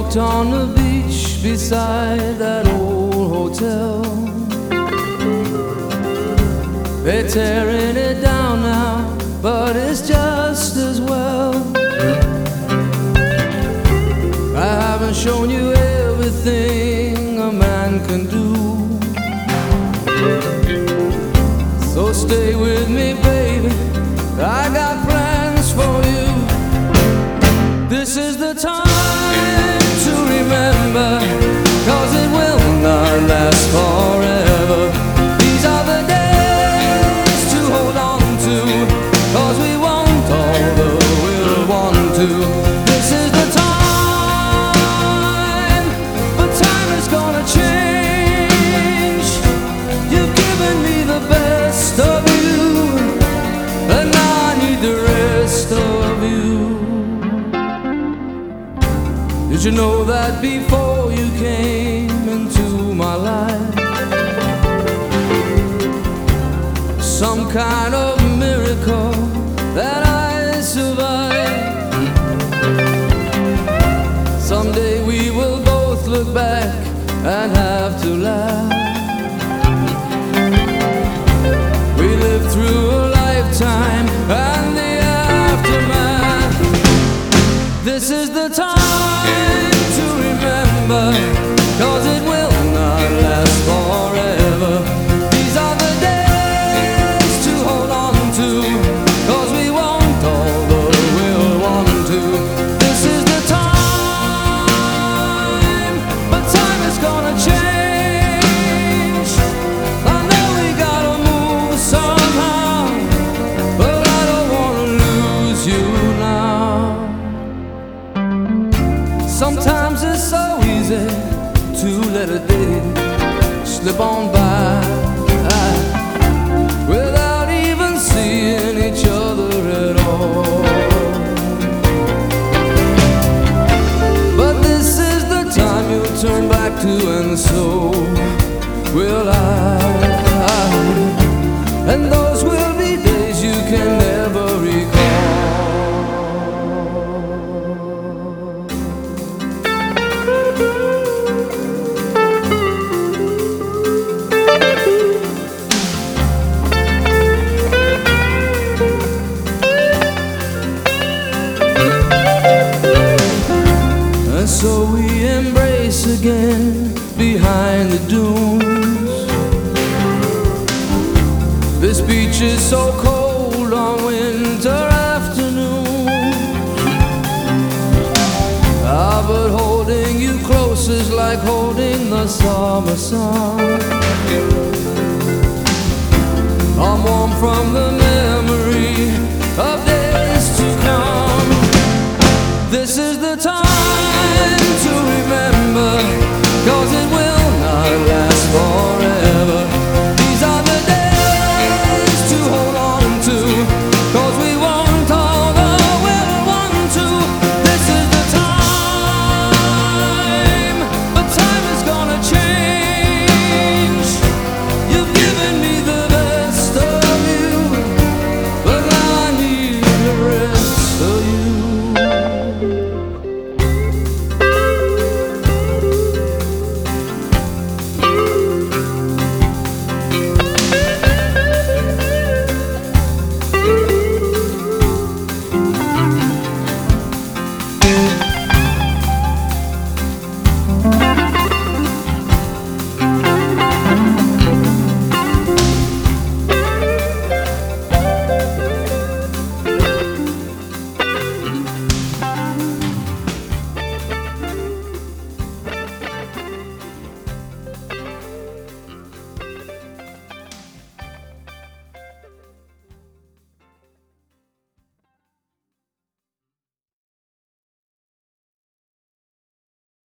walked on the beach beside that old hotel. They're tearing it down now, but it's just as well. I haven't shown you everything a man can do, so stay with me, baby, I got plans for you. This is the time to remember, 'cause it will not last forever. These are the days to hold on to, 'cause we want all the we'll want to. This is the time, but time is gonna change. You've given me the best of you, and now I need the rest of you. Did you know that before you came into my life, some kind of miracle that I survived? Someday we will both look back and have to laugh. We lived through a lifetime and the aftermath. This is the time to remember, 'cause it will not last forever. These are the days to hold on to, 'cause we want all the we'll want to. This is the time, but time is gonna change. I know we gotta move somehow, but I don't wanna lose you now. Sometimes it's so easy to let a day slip on by without even seeing each other at all. But this is the time you'll turn back to, and so will I. And those will be days you can never recall. So we embrace again behind the dunes. This beach is so cold on winter afternoons. But holding you close is like holding the summer sun. I'm warm from the memory of days to come. This is the time to remember, 'cause it will not last forever.